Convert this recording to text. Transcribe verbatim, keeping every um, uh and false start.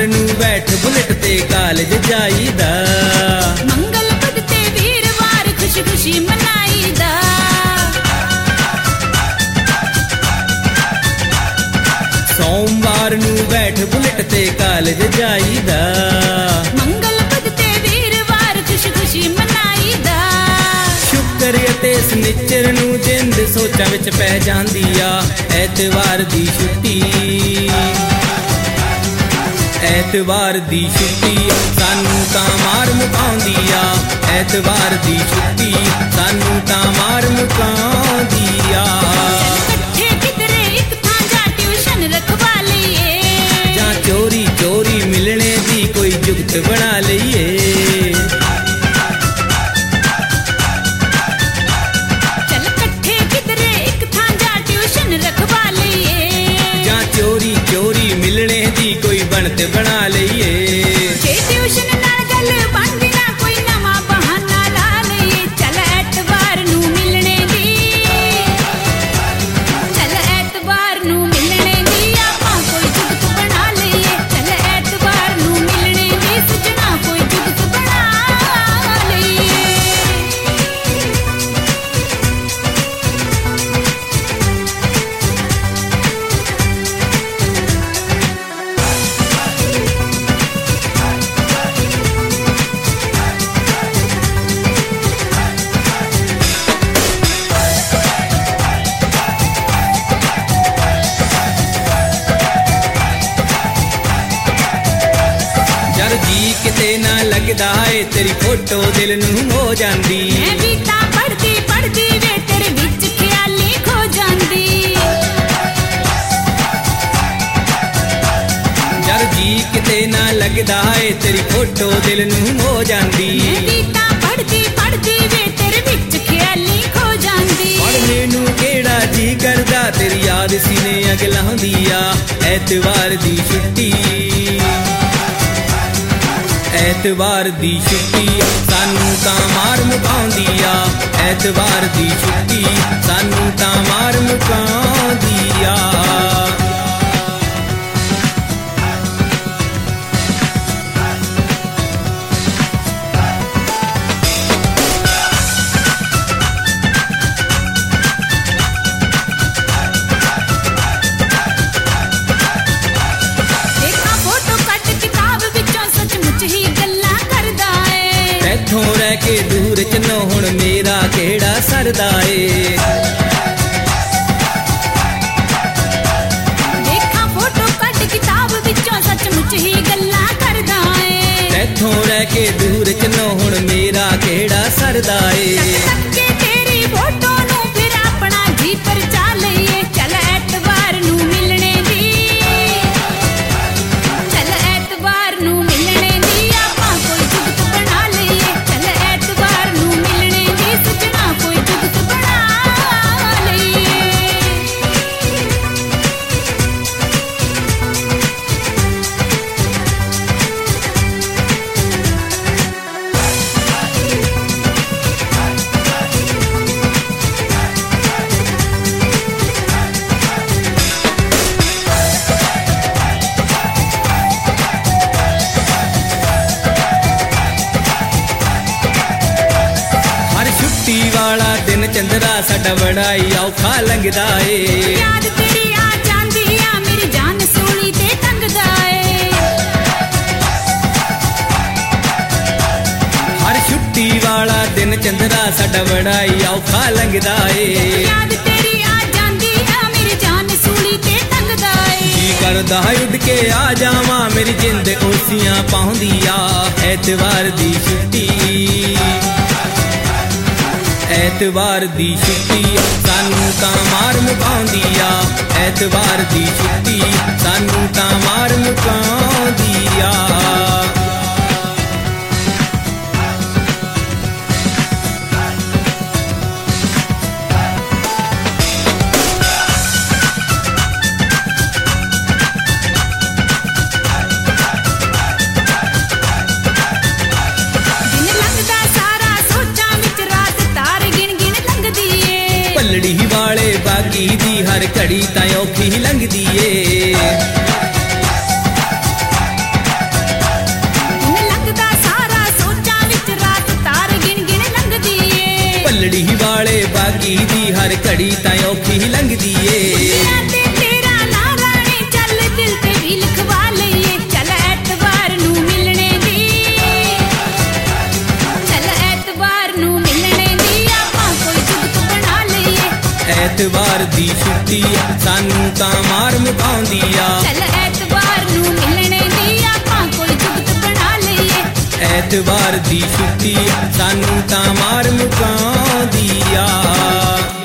ਨੂੰ ਬੈਠ ਬੁਲਟ ਤੇ ਕਾਲਜ ਜਾਈਦਾ। ਮੰਗਲ ਬੁੱਧ ਤੇ ਵੀਰਵਾਰ ਖੁਸ਼ੀ ਖੁਸ਼ੀ ਮਨਾਈਦਾ। ਸੋਮਵਾਰ ਨੂੰ ਬੈਠ ਬੁਲਟ ਤੇ ਕਾਲਜ ਜਾਈਦਾ। ਮੰਗਲ ਬੁੱਧ ਤੇ ਵੀਰਵਾਰ ਖੁਸ਼ੀ ਖੁਸ਼ੀ ਮਨਾਈਦਾ। ਸ਼ੁੱਕਰ ਅਤੇ ਸ਼ਨੀਚਰ ਨੂੰ ਜਿੰਦ ਸੋਚਾਂ ਵਿੱਚ ਪੈ ਜਾਂਦੀ ਆ। ਐਤਵਾਰ ਦੀ ਛੁੱਟੀ ਐਤਵਾਰ ਦੀ ਛੁੱਟੀ ਸਾਨੂੰ ਤਾਂ ਮਾਰ ਮੁਕਾਉਂਦੀ ਆ। ਐਤਵਾਰ ਦੀ ਛੁੱਟੀ ਸਾਨੂੰ ਤਾਂ ਮਾਰ ਮੁਕਾਉਂਦੀ ਆ। ਇਕੱਠੇ ਕਿਧਰੇ ਇੱਕ ਥਾਂ ਜਾ ਟਿਊਸ਼ਨ ਰਖਵਾ ਲਈਏ। ਜਾਂ ਚੋਰੀ ਚੋਰੀ ਮਿਲਣੇ ਦੀ ਕੋਈ ਜੁਗਤ ਬਣਾ ਲਈਏ। ਚੱਲ ਇਕੱਠੇ ਕਿਧਰੇ ਇੱਕ ਥਾਂ ਜਾ ਟਿਊਸ਼ਨ ਰਖਵਾ ਲਈਏ। ਜਾਂ ਚੋਰੀ ਚੋਰੀ ਮਿਲਣੇ ਦੀ ਕੋਈ ਬਣਤ ਬਣਾ ਲਈਏ। ਜੇ ਟਿਊਸ਼ਨ ਨਾਲ ਗੱਲ ਬਣਦੀ ਨਾ ਕੋਈ ਨਵਾਂ ਬਹਾਨਾ ਲਾ ਲਈਏ। ਚੱਲ ਐਤਵਾਰ ਨੂੰ ਮਿਲਣੇ ਦੀ ਚੱਲ ਐਤਵਾਰ ਨੂੰ ਮਿਲਣੇ ਦੀ ਆਪਾਂ ਕੋਈ ਜੁਗਤ ਬਣਾ ਲਈਏ। ਚੱਲ ਐਤਵਾਰ ਨੂੰ ਮਿਲਣੇ ਦੀ ਸਜਣਾ ਕੋਈ ਜੁਗਤ ਬਣਾ ਲਈਏ। ਜਦ ਜੀ ਕਿਤੇ ਨਾ ਲੱਗਦਾ ਏ ਤੇਰੀ ਫੋਟੋ ਦਿਲ ਨੂੰ ਹੋ ਜਾਂਦੀ। ਮੈਂ ਵੀ ਤਾਂ ਪੜ੍ਹਦੀ ਪੜ੍ਹਦੀ ਵੇ ਤੇਰੇ ਵਿੱਚ ਖਿਆਲੀ ਖੋ ਜਾਂਦੀ। ਜਦ ਜੀ ਕਿਤੇ ਨਾ ਲੱਗਦਾ ਏ ਤੇਰੀ ਫੋਟੋ ਦਿਲ ਨੂੰ ਹੋ ਜਾਂਦੀ। ਮੈਂ ਵੀ ਤਾਂ ਪੜ੍ਹਦੀ ਪੜ੍ਹਦੀ ਵੇ ਤੇਰੇ ਵਿੱਚ ਖਿਆਲੀ ਖੋ ਜਾਂਦੀ। ਪੜ੍ਹਨੇ ਨੂੰ ਕਿਹੜਾ ਜੀ ਕਰਦਾ ਤੇਰੀ ਯਾਦ ਸੀਨੇ ਅਗ ਲਾਉਂਦੀ ਆ। ਐਤਵਾਰ ਦੀ ਛੁੱਟੀ ਐਤਵਾਰ ਦੀ ਛੁੱਟੀ ਸਾਨੂੰ ਤਾਂ ਮਾਰ ਮੁਕਾਉਂਦੀ ਆ। ਐਤਵਾਰ ਦੀ ਛੁੱਟੀ ਸਾਨੂੰ ਤਾਂ ਮਾਰ ਮੁਕਾਉਂਦੀ ਆ। ਦੇਖਾਂ ਫੋਟੋ ਕੱਢ ਕਿਤਾਬ ਵਿੱਚੋਂ ਸੱਚਮੁੱਚ ਹੀ ਗੱਲਾਂ ਕਰਦਾ ਏ। ਇੱਥੋਂ ਰਹਿ ਕੇ ਦੂਰ ਚ ਨੋ ਹੁਣ ਮੇਰਾ ਕਿਹੜਾ ਸਰਦਾ ਏ। ਦੇਖਾਂ ਫੋਟੋ ਕੱਢ ਕਿਤਾਬ ਵਿੱਚੋਂ ਸੱਚਮੁੱਚ ਹੀ ਗੱਲਾਂ ਕਰਦਾ ਏ। ਇੱਥੋਂ ਰਹਿ ਕੇ ਦੂਰ ਚ ਨੋ ਹੁਣ ਮੇਰਾ ਕਿਹੜਾ ਸਰਦਾ ਏ। ਤੱਕ ਕੇ ਤੇਰੀ ਫੋਟੋ ਨੂੰ ਫਿਰ ਆਪਣਾ ਜੀ ਪਰਚਾ ਲਈਏ। ਚੱਲ ਐਤਵਾਰ ਨੂੰ ਮਿਲਣੇ ਦੀ ਚੱਲ ਐਤਵਾਰ ਨੂੰ ਮਿਲਣੇ ਦੀ ਆਪਾਂ ਕੋਈ ਜੁਗਤ ਬਣਾ ਲਈਏ। ਚੱਲ ਐਤਵਾਰ ਨੂੰ ਮਿਲਣੇ ਦੀ ਸਜਣਾ ਕੋਈ ਜੁਗਤ ਬਣਾ ਲਈਏ। ਹਰ ਛੁੱਟੀ ਵਾਲਾ ਦਿਨ ਚੰਦਰਾ ਸਾਡਾ ਬੜਾ ਹੀ ਔਖਾ ਲੰਘਦਾ ਏ। ਯਾਦ ਤੇਰੀ ਆ ਜਾਂਦੀ ਆ ਮੇਰੀ ਜਾਨ ਸੂਲੀ ਤੇ ਟੰਗਦਾ ਏ। ਹਰ ਛੁੱਟੀ ਵਾਲਾ ਦਿਨ ਚੰਦਰਾ ਸਾਡਾ ਬੜਾ ਹੀ ਔਖਾ ਲੰਘਦਾ ਏ। ਯਾਦ ਤੇਰੀ ਆ ਜਾਂਦੀ ਆ ਮੇਰੀ ਜਾਨ ਸੂਲੀ ਤੇ ਟੰਗਦਾ ਏ। ਕੀ ਕਰਦਾ ਉੱਡ ਕੇ ਆ ਜਾਵਾਂ ਮੇਰੀ ਜਿੰਦ ਓਸੀਆਂ ਪਾਉਂਦੀ ਆ। ਐਤਵਾਰ ਦੀ ਛੁੱਟੀ ਐਤਵਾਰ ਦੀ ਛੁੱਟੀ ਸਾਨੂੰ ਤਾਂ ਮਾਰ ਮੁਕਾਉਂਦੀ ਆ। ਐਤਵਾਰ ਦੀ ਛੁੱਟੀ ਸਾਨੂੰ ਤਾਂ ਮਾਰ ਮੁਕਾਉਂਦੀ ਆ। ਦਿਨ ਲੰਘਦਾ ਸਾਰਾ ਸੋਚਾਂ ਵਿੱਚ ਰਾਤ ਤਾਰ ਗਿਣ ਗਿਣ ਲੰਘਦੀ ਏ। ਪੱਲੜੀ ਵਾਲੇ ਬਾਗੀ ਦੀ ਹਰ ਘੜੀ ਤਾਂ ਔਖੀ ਲੰਘਦੀ ਏ। ਛੁੱਟੀ ਸਾਨੂੰ ਤਾਂ ਮਾਰ ਮੁਕਾਉਂਦੀ ਆ। ਚੱਲ ਐਤਵਾਰ ਨੂੰ ਮਿਲਣੇ ਦੀ ਆਪਾਂ ਕੋਈ ਜੁਗਤ ਬਣਾ ਲਈਏ। ਐਤਵਾਰ ਦੀ ਛੁੱਟੀ ਸਾਨੂੰ ਤਾਂ ਮਾਰ ਮੁਕਾਉਂਦੀ ਆ।